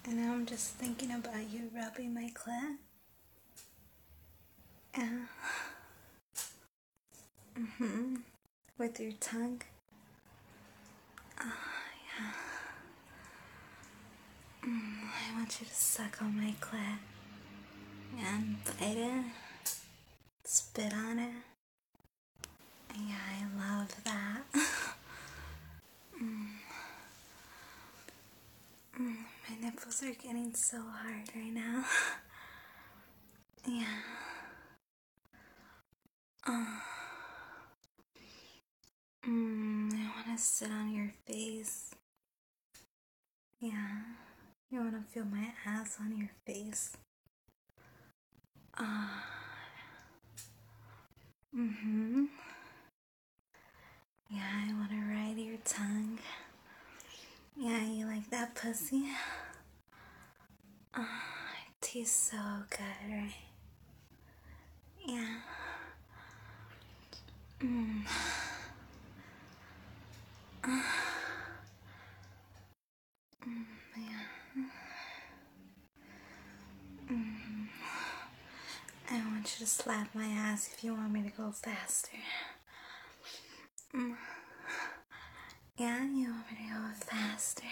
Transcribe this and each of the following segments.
And now I'm just thinking about you rubbing my clit. Yeah. With your tongue. Oh, yeah. I want you to suck on my clit. And bite it. Spit on it. Yeah, I love that. My nipples are getting so hard right now. Yeah. I want to sit on your face. Yeah. You want to feel my ass on your face. Yeah, I want to ride your tongue. Yeah, you like that pussy? It tastes so good, right? Yeah. I want you to slap my ass if you want me to go faster. Yeah, you want me to go faster?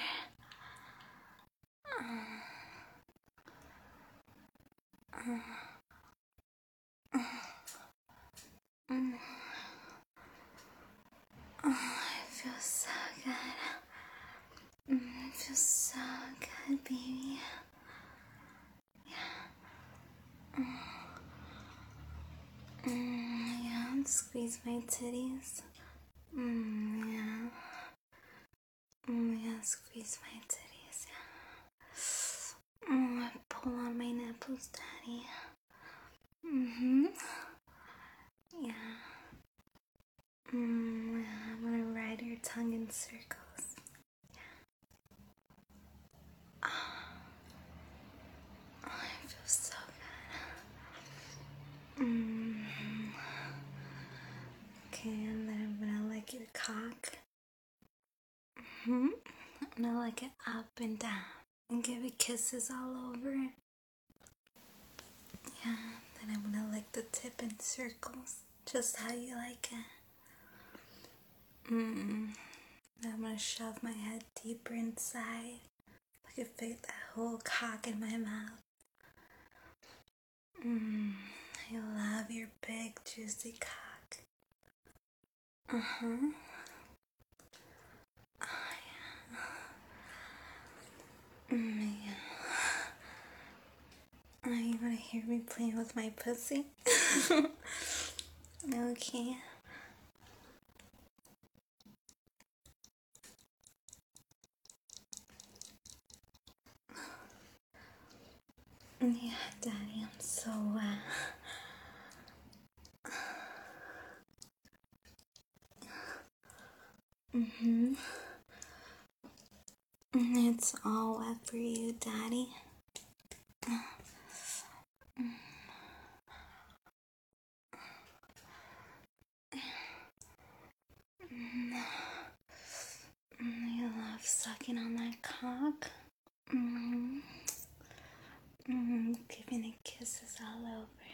It feels so good. It feels so good, baby. Yeah, squeeze my titties. Yeah. Yeah, squeeze my titties. Yeah. Pull on my nipples, daddy. Yeah. I'm gonna ride your tongue in circles. Oh, it feels so good. Okay, and then I'm gonna lick your cock. I'm gonna lick it up and down and give it kisses all over it. Yeah, then I'm gonna lick the tip in circles, just how you like it. Then I'm gonna shove my head deeper inside. I could fit that whole cock in my mouth. I love your big juicy cock. Oh yeah. Oh, you wanna hear me playing with my pussy? Okay. Yeah, Daddy, I'm so wet. It's all wet for you, Daddy. You love sucking on that cock. Giving it kisses all over.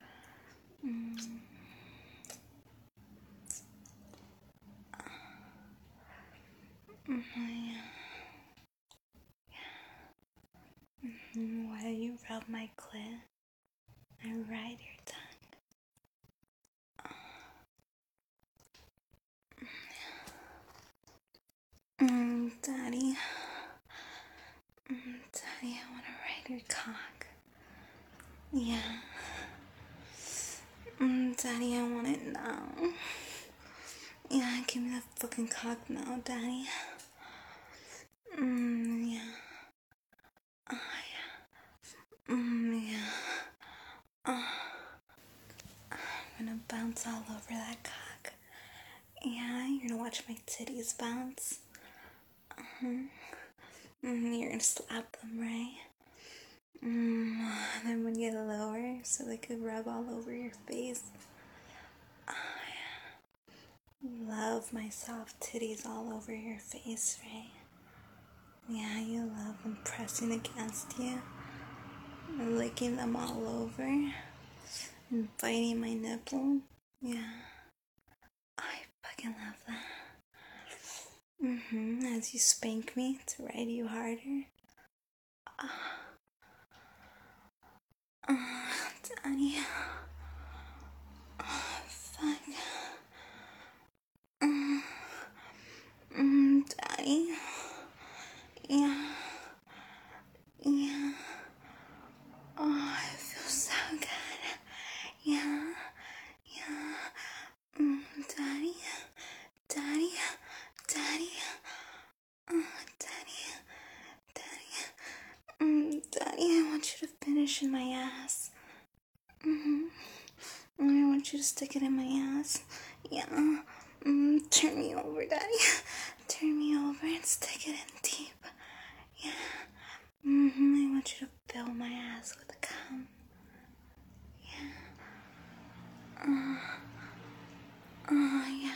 Why do you rub my clit and ride your tongue? Daddy. Daddy, I want to ride your cock. Yeah. Daddy, I want it now. Yeah, give me that fucking cock now, Daddy. Yeah. Oh, yeah. Yeah. I'm gonna bounce all over that cock. Yeah, you're gonna watch my titties bounce. You're gonna slap them, right? And then when you get lower, so they could rub all over your face. Oh, yeah. Love my soft titties all over your face, right? Yeah, you love them pressing against you, and licking them all over, and biting my nipple. Yeah, I fucking love that. As you spank me to ride you harder. Daddy. Fuck. Daddy. Yeah. Yeah. Oh, it feels so good. Yeah. Yeah. Daddy. Daddy. Daddy. Daddy. Daddy. Daddy, I want you to finish in my ass. I want you to stick it in my ass. Yeah. Turn me over, Daddy. Turn me over and stick it in deep. Yeah. I want you to fill my ass with cum. Yeah. Yeah.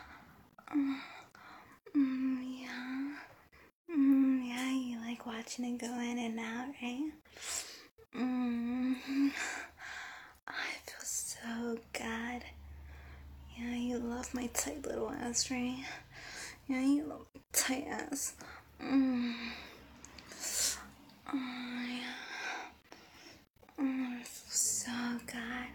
Yeah. Yeah, you like watching it go in and out, right? I feel so good. Yeah, you love my tight little ass, right? Yeah, you love my tight ass. Oh, yeah. It feels so good.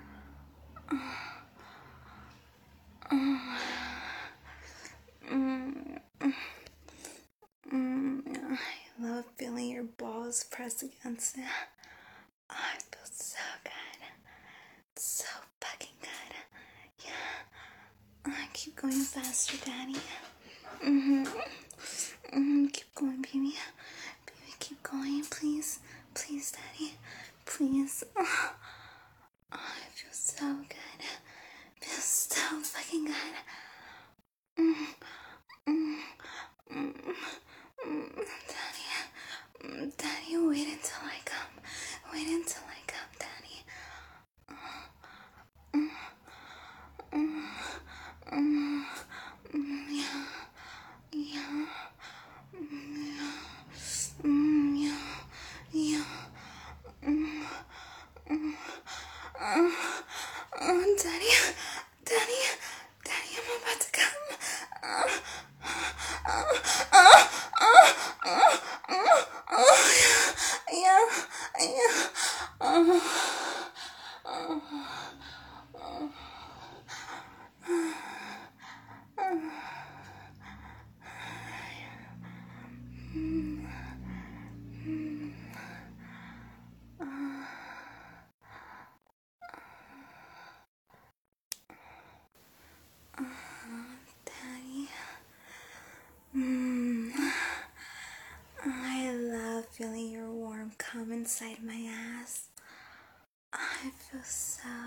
Yeah, I love feeling your balls press against it. Oh, it feels so good. It's so fucking good. Yeah. Keep going faster, Daddy. Keep going, baby. Baby, keep going, please. Please, Daddy. Please. Oh, it feels so good. It feels so fucking good. Daddy, wait until I come. Wait until I come, Daddy. Yeah. Yeah. Yeah. Yeah. Daddy. Daddy. Daddy, I'm about to come. Yeah. Yeah. Daddy. I love feeling your warm cum inside my ass. I feel so